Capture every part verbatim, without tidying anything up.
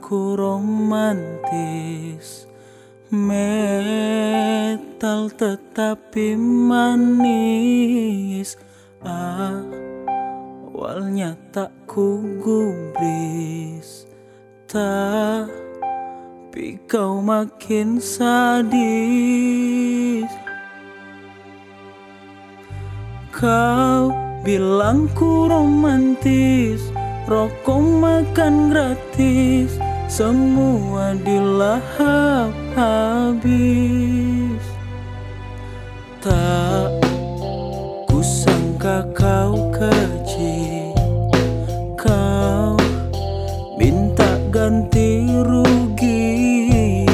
aku romantis, metal tetapi manis. Awalnya tak ku gubris, tapi kau makin sadis. Kau bilang ku romantis, rokok makan gratis, semua dilahap habis. Tak kusangka kau keji, kau minta ganti rugi.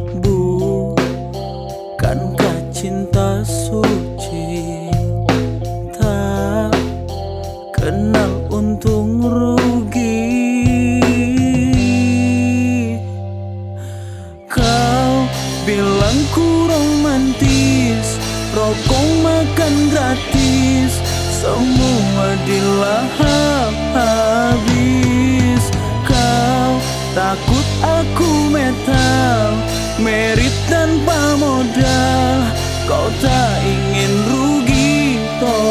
Bukankah cinta suci, tak kenal untung rugi. Kau bilang ku romantis, rokok makan gratis, semua dilahap habis. Kau takut aku metal, merit tanpa modal. Kau tak ingin rugi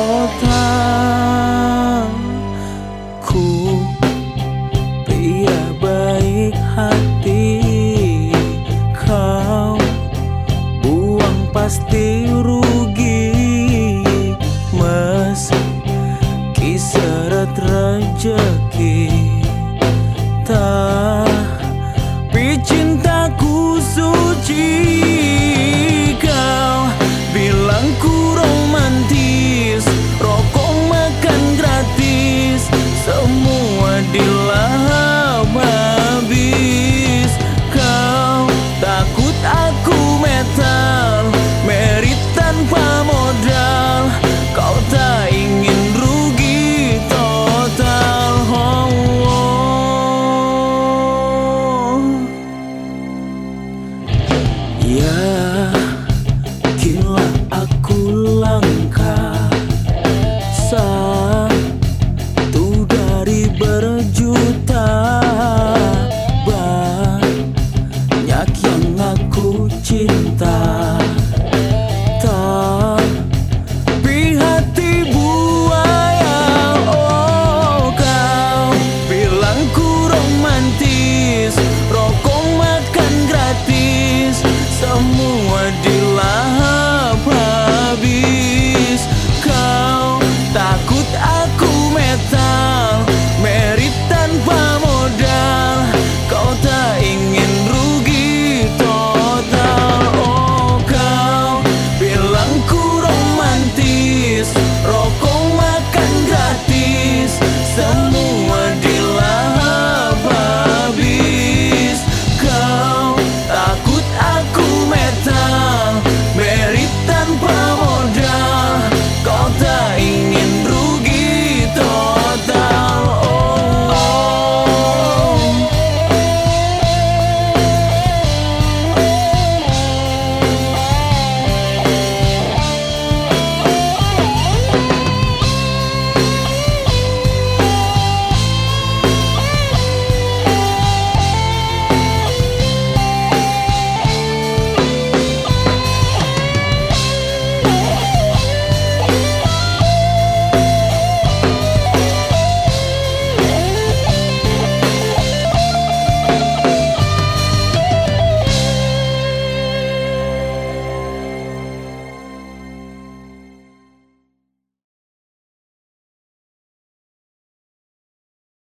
total. Ku pria baik hati, kau buang pasti rugi. Meski seret rejeki, tapi cintaku suci. Kau bilang ku romantis, rokok makan gratis, semua dilahap habis. Kau takut aku metal, merit tanpa modal. Kau tak ingin rugi total. Oh, oh. Yakinlah aku lang